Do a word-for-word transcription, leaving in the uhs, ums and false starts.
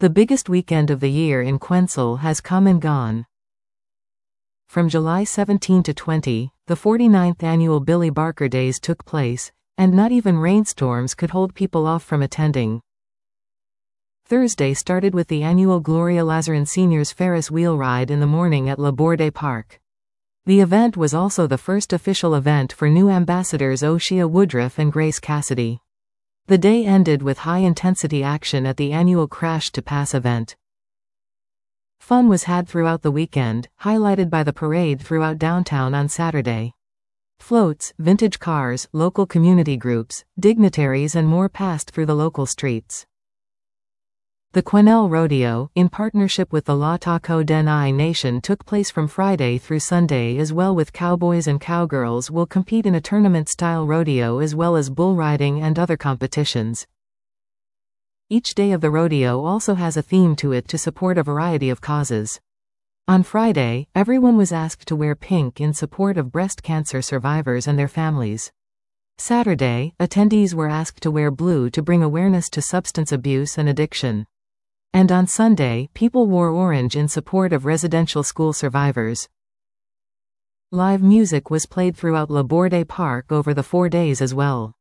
The biggest weekend of the year in Queensland has come and gone. From July seventeenth to twentieth, the forty-ninth annual Billy Barker Days took place, and not even rainstorms could hold people off from attending. Thursday started with the annual Gloria Lazaran Seniors Ferris wheel ride in the morning at Laborde Park. The event was also the first official event for new ambassadors O'Shea Woodruff and Grace Cassidy. The day ended with high-intensity action at the annual Crash to Pass event. Fun was had throughout the weekend, highlighted by the parade throughout downtown on Saturday. Floats, vintage cars, local community groups, dignitaries and more passed through the local streets. The Quesnel Rodeo, in partnership with the Latako Deni Nation, took place from Friday through Sunday as well, with cowboys and cowgirls will compete in a tournament-style rodeo as well as bull riding and other competitions. Each day of the rodeo also has a theme to it to support a variety of causes. On Friday, everyone was asked to wear pink in support of breast cancer survivors and their families. Saturday, attendees were asked to wear blue to bring awareness to substance abuse and addiction. And on Sunday, people wore orange in support of residential school survivors. Live music was played throughout Laborde Park over the four days as well.